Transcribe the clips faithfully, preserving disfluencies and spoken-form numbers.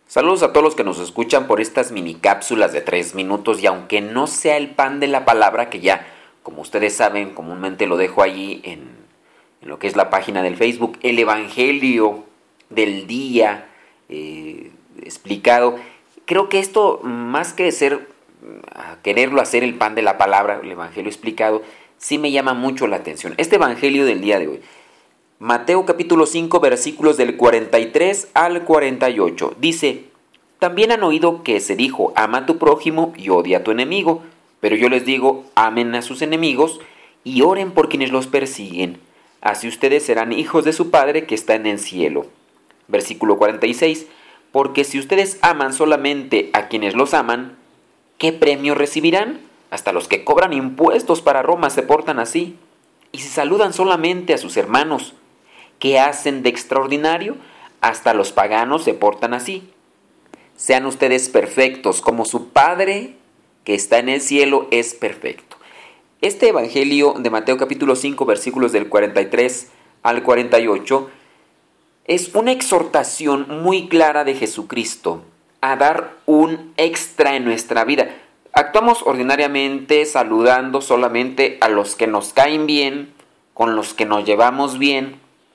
Saludos a todos los que nos escuchan por estas mini cápsulas de tres minutos y aunque no sea el pan de la palabra, que ya, como ustedes saben, comúnmente lo dejo allí en, en lo que es la página del Facebook, el Evangelio del día eh, explicado. Creo que esto, más que ser, a quererlo hacer el pan de la palabra, el Evangelio explicado, sí me llama mucho la atención. Este Evangelio del día de hoy, Mateo capítulo cinco, versículos del cuarenta y tres al cuarenta y ocho. Dice: también han oído que se dijo, ama a tu prójimo y odia a tu enemigo. Pero yo les digo, amen a sus enemigos y oren por quienes los persiguen. Así ustedes serán hijos de su Padre que está en el cielo. Versículo cuarenta y seis. Porque si ustedes aman solamente a quienes los aman, ¿qué premio recibirán? Hasta los que cobran impuestos para Roma se portan así. Y si saludan solamente a sus hermanos, ¿qué hacen de extraordinario? Hasta los paganos se portan así. Sean ustedes perfectos, como su Padre que está en el cielo es perfecto. Este Evangelio de Mateo capítulo cinco, versículos del cuarenta y tres al cuarenta y ocho, es una exhortación muy clara de Jesucristo a dar un extra en nuestra vida. Actuamos ordinariamente saludando solamente a los que nos caen bien, con los que nos llevamos bien.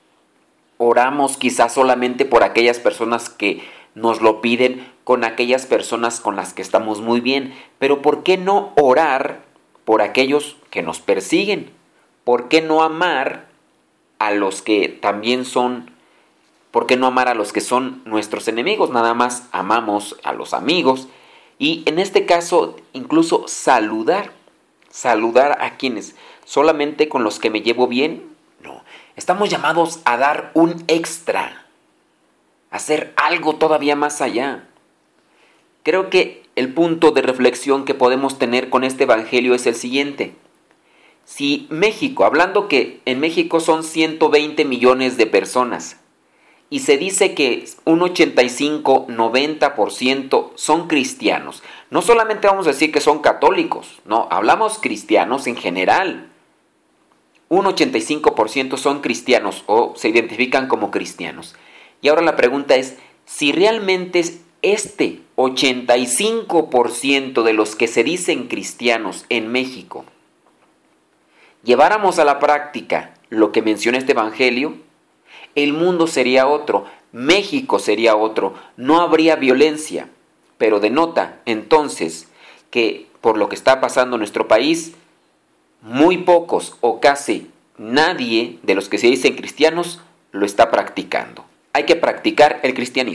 Oramos quizás solamente por aquellas personas que nos lo piden, con aquellas personas con las que estamos muy bien. Pero ¿por qué no orar por aquellos que nos persiguen? ¿Por qué no amar a los que también son, por qué no amar a los que son nuestros enemigos? Nada más amamos a los amigos. Y en este caso, incluso saludar, saludar a quienes, solamente con los que me llevo bien. No, estamos llamados a dar un extra, a hacer algo todavía más allá. Creo que el punto de reflexión que podemos tener con este evangelio es el siguiente. Si México, hablando que en México son ciento veinte millones de personas, y se dice que un ochenta y cinco, noventa por ciento son cristianos. No solamente vamos a decir que son católicos, no, hablamos cristianos en general. Un ochenta y cinco por ciento son cristianos o se identifican como cristianos. Y ahora la pregunta es, si realmente este ochenta y cinco por ciento de los que se dicen cristianos en México lleváramos a la práctica lo que menciona este evangelio, el mundo sería otro, México sería otro, no habría violencia. Pero denota entonces que por lo que está pasando en nuestro país, muy pocos o casi nadie de los que se dicen cristianos lo está practicando. Hay que practicar el cristianismo.